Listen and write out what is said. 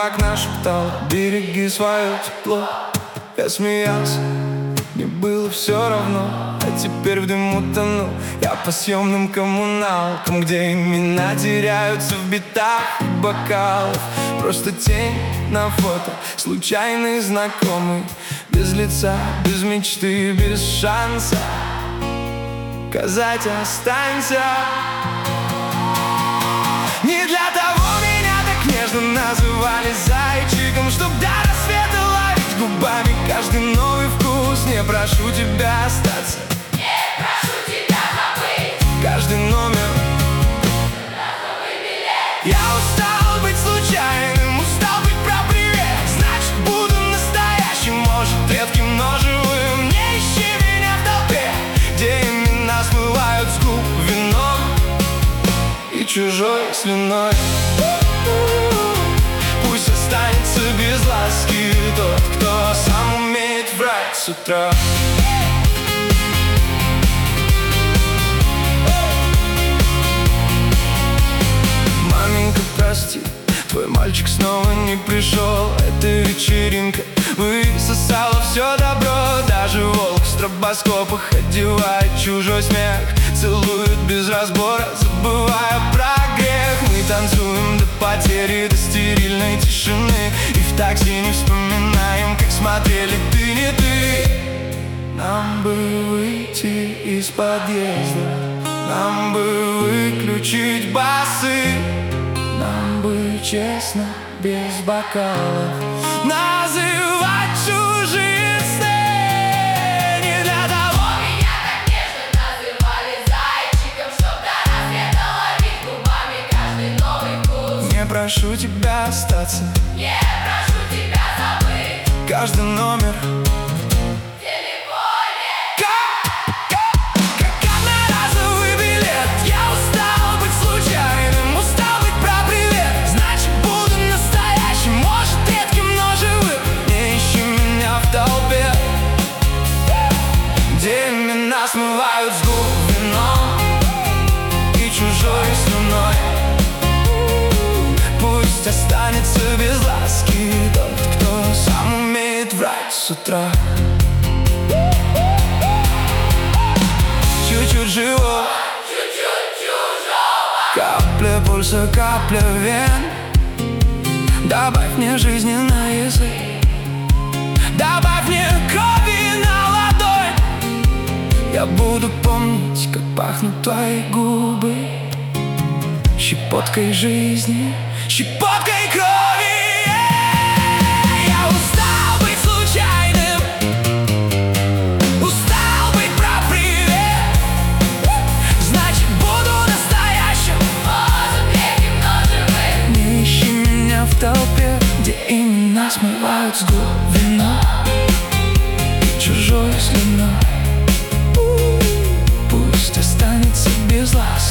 окна шептала: береги свое тепло. Я смеялся, мне было все равно. А теперь в дыму тону я по съемным коммуналкам, где имена теряются в битах и бокалах. Просто тень на фото, случайный знакомый, без лица, без мечты, без шанса сказать останься. Не для того меня так нежно называли зайчиком, чтоб до рассвета ловить губами каждый новый вкус. Не прошу тебя остаться, не прошу тебя забыть каждый номер, разовый билет. Я устал быть случайным, устал быть про привет. Значит, буду настоящим, может, редким, но живым. Не ищи меня в толпе, где имена смывают с губ вином и чужой слюной. Пусть останется без ласки тот, кто сам умеет врать с утра. Маменька, прости, твой мальчик снова не пришел. Эта вечеринка высосала все добро. Даже волк в стробоскопах одевает чужой смех, целует без разбора, забывая про грех. Мы танцуем до потери, до стерильной тишины, и в такси не вспоминаем, как смотрели «Ты не ты». Нам бы выйти из подъезда, нам бы выключить басы, нам бы честно, без бокалов, называть чужие сны. Не для того Меня так нежно называли зайчиком, чтоб до рассвета ловить губами каждый новый вкус. не прошу тебя остаться, Не прошу тебя забыть каждый номер, в телефоне. как одноразовый билет. Я устал быть случайным, устал быть про привет. Значит, буду настоящим, может, редким, но живым. Не ищи меня в толпе, где имена смывают с губ вином и чужой слюной. Пусть останется без ласки тот, кто сам умеет врать с утра. Чуть-чуть живого, Чуть-чуть чужого. капля пульса, капля вен. Добавь мне жизни на язык, добавь мне крови на ладонь. Я буду помнить, как пахнут твои губы щепоткой жизни, щепоткой крови. Я устал быть случайным, устал быть про привет. Значит, буду настоящим, Может, редким, но живым. не ищи меня в толпе, где имена смывают с губ вино и чужой слюной. Пусть останется без ласки